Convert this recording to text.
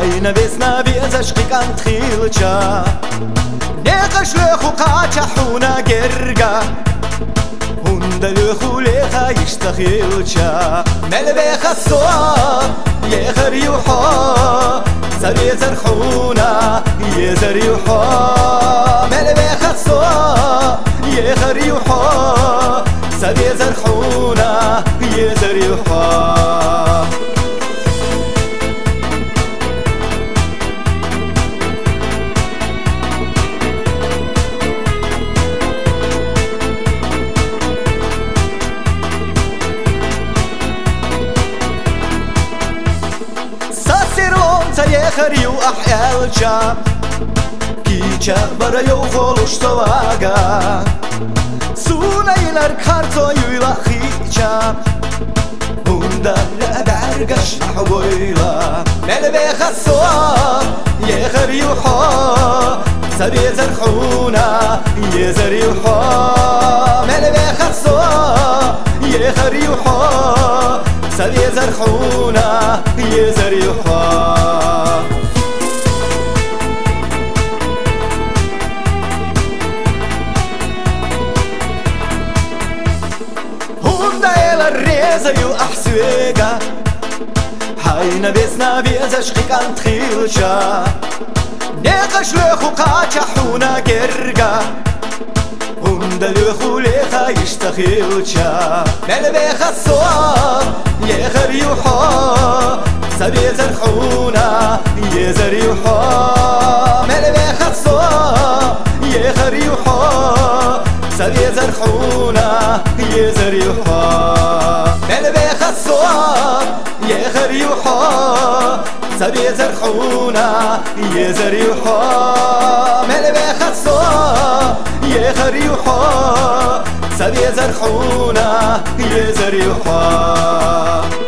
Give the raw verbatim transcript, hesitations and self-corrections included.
حين بسنا بيزشقي كان تخيلشا نقش لخو قاچا حونا جرقا هند لخو لخا يشتخيلشا ملبخ الصواب يخر يوحا سري زرحونا يزر يوحا ملبخ الصواب يخر يوحا سري زرحونا يزر يوحا يخريو أحيالشا كيشا برايو خولوش سواغا سونايلر كارتو يويلا خيشا هوندا لأبارقش نحويلا ملبخ الصواب يخريو حا سري زرحونا يزريو حا ملبخ الصواب يخريو حا سري زرحونا يزريو حا زيو أحسويقا حين بسنا بيزشقي كان تخيلشا نقش لخو قاچا حونا جرقا هند لخو لخا يشتخيلشا ملبخ الصواب يخر يوحا سبي زرحونا يزر يوحا ملبخ الصواب يخر يوحا سبي زرحونا يزر يوحا ملبخ الصواب يخر يوحا سبي زرحونا يزر يوحا ملبخ الصواب يخر يوحا سبي زرحونا يزر يوحا